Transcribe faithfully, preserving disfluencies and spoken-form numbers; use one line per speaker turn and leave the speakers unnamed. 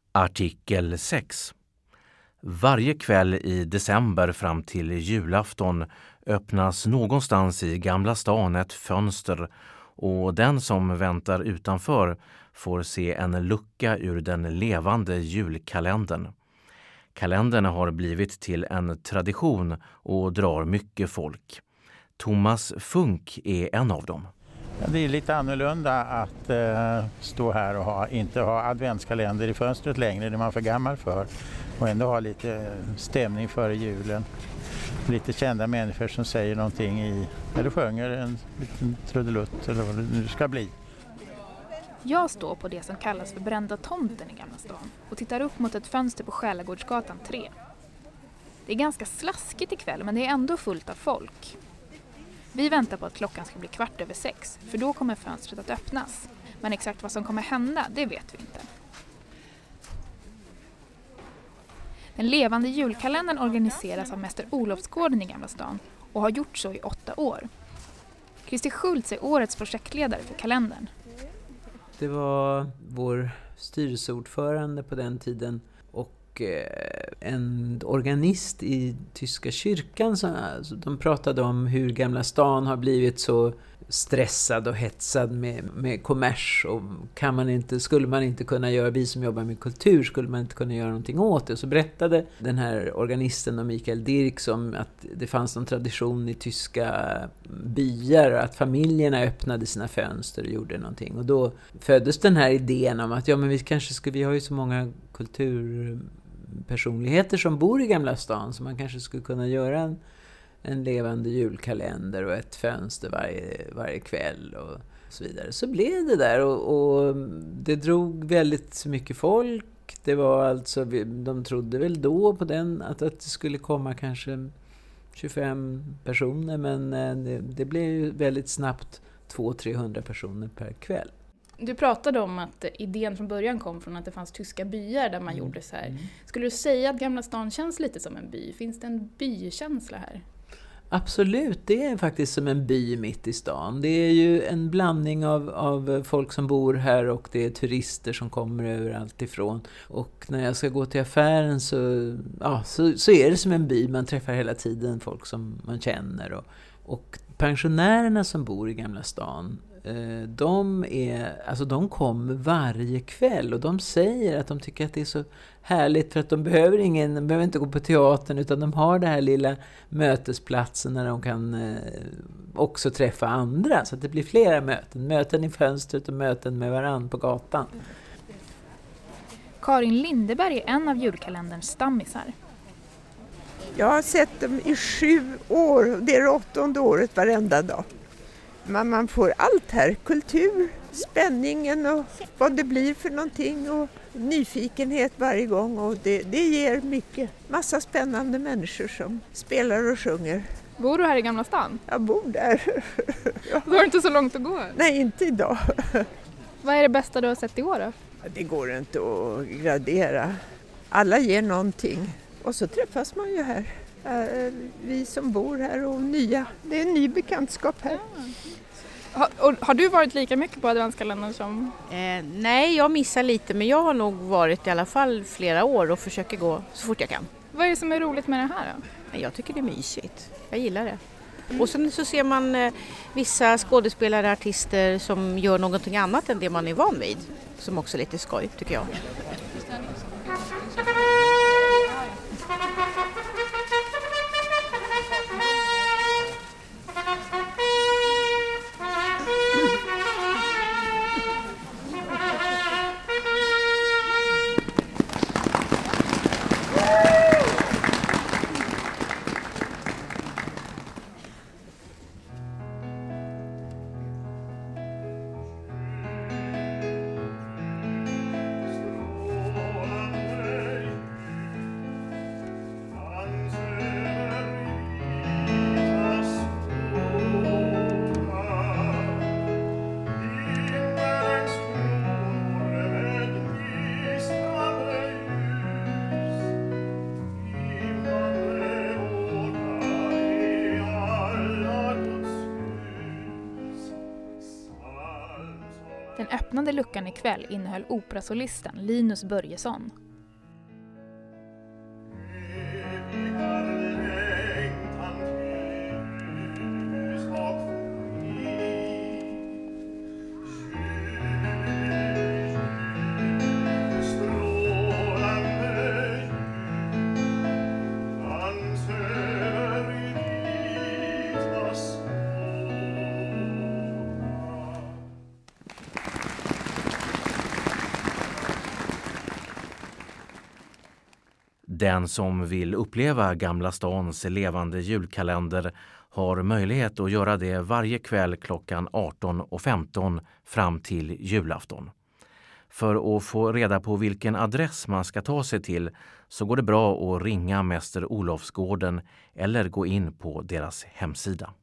Artikel sex. Varje kväll i december fram till julafton öppnas någonstans i Gamla stan ett fönster och den som väntar utanför får se en lucka ur den levande julkalendern. Kalendern har blivit till en tradition och drar mycket folk. Thomas Funk är en av dem.
Det är lite annorlunda att eh, stå här och ha, inte ha adventskalender i fönstret längre, det är man för gammal för. Och ändå ha lite stämning före julen. Lite kända människor som säger någonting i, eller sjunger en liten trudelutt eller vad det nu ska bli.
Jag står på det som kallas för Brända tomten i Gamla stan och tittar upp mot ett fönster på Själagårdsgatan tre. Det är ganska slaskigt ikväll, men det är ändå fullt av folk. Vi väntar på att klockan ska bli kvart över sex, för då kommer fönstret att öppnas. Men exakt vad som kommer hända, det vet vi inte. Den levande julkalendern organiseras av Mäster Olofsgården i Gamla stan och har gjort så i åtta år. Christer Schultz är årets projektledare för kalendern.
Det var vår styrelseordförande på den tiden och en organist i tyska kyrkan. Som, alltså, de pratade om hur Gamla stan har blivit så stressad och hetsad med, med kommers. Och kan man inte, skulle man inte kunna göra, vi som jobbar med kultur, skulle man inte kunna göra någonting åt det. Så berättade den här organisten och Mikael Dirks om att det fanns någon tradition i tyska byar att familjerna öppnade sina fönster och gjorde någonting. Och då föddes den här idén om att ja, men vi kanske skulle, vi har ju så många kulturpersonligheter som bor i Gamla stan så man kanske skulle kunna göra en en levande julkalender och ett fönster varje, varje kväll och så vidare. Så blev det där och, och det drog väldigt mycket folk. Det var alltså, de trodde väl då på den att, att det skulle komma kanske tjugofem personer, men det, det blev ju väldigt snabbt två till trehundra personer per kväll.
Du pratade om att idén från början kom från att det fanns tyska byar där man mm. gjorde så här. Mm. Skulle du säga att Gamla stan känns lite som en by? Finns det en bykänsla här?
Absolut, det är faktiskt som en by mitt i stan. Det är ju en blandning av, av folk som bor här och det är turister som kommer överallt ifrån. Och när jag ska gå till affären så, ja, så, så är det som en by. Man träffar hela tiden folk som man känner. Och, och pensionärerna som bor i Gamla stan, de, är, alltså de kommer varje kväll och de säger att de tycker att det är så härligt för att de behöver ingen, de behöver inte gå på teatern utan de har det här lilla mötesplatsen där de kan eh, också träffa andra så att det blir flera möten, möten i fönstret och möten med varann på gatan.
Karin Lindeberg är en av julkalenderns stammisar.
Jag har sett dem i sju år, det är åttonde året varenda dag. Man, man får allt här, kultur, spänningen och vad det blir för någonting och nyfikenhet varje gång och det, det ger mycket. Massa spännande människor som spelar och sjunger.
Bor du här i Gamla stan?
Jag bor där.
Du har inte så långt att gå?
Nej, inte idag.
Vad är det bästa du har sett i år då?
Det går inte att gradera. Alla ger någonting och så träffas man ju här. Vi som bor här och nya. Det är en ny bekantskap här. Ja.
Har, och, har du varit lika mycket på adventskalendern som?
Eh, nej, jag missar lite men jag har nog varit i alla fall flera år och försöker gå så fort jag kan.
Vad är det som är roligt med det här då?
Jag tycker det är mysigt. Jag gillar det. Mm. Och sen så ser man eh, vissa skådespelare, artister som gör någonting annat än det man är van vid. Som också är lite skoj tycker jag.
Den öppnande luckan ikväll innehöll operasolisten Linus Börjesson.
Den som vill uppleva Gamla stans levande julkalender har möjlighet att göra det varje kväll klockan arton och femton fram till julafton. För att få reda på vilken adress man ska ta sig till så går det bra att ringa Mäster Olofsgården eller gå in på deras hemsida.